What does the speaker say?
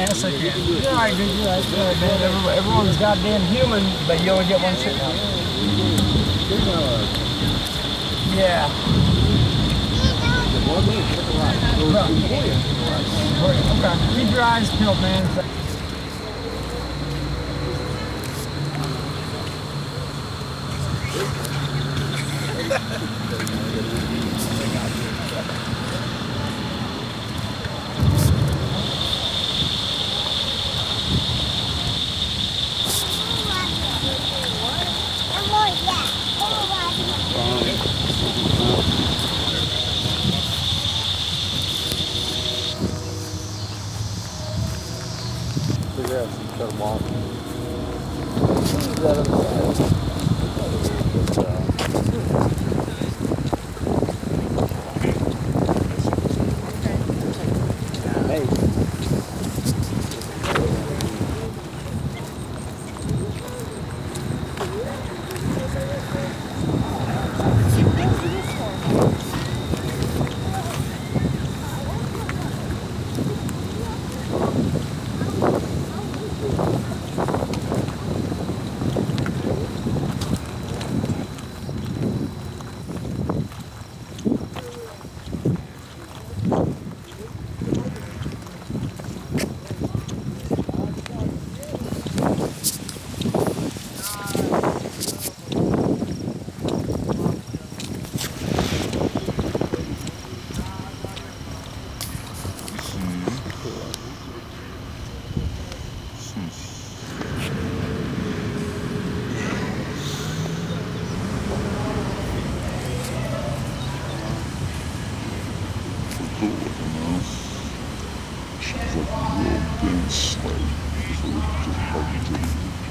Yes, I can. You're right, dude. You're right. You're right, man. Everyone's goddamn human, but you only get one shit now. Yeah. Okay. Keep your eyes peeled, man. Figure out some cut them off. She's like real dense, like just hard to take.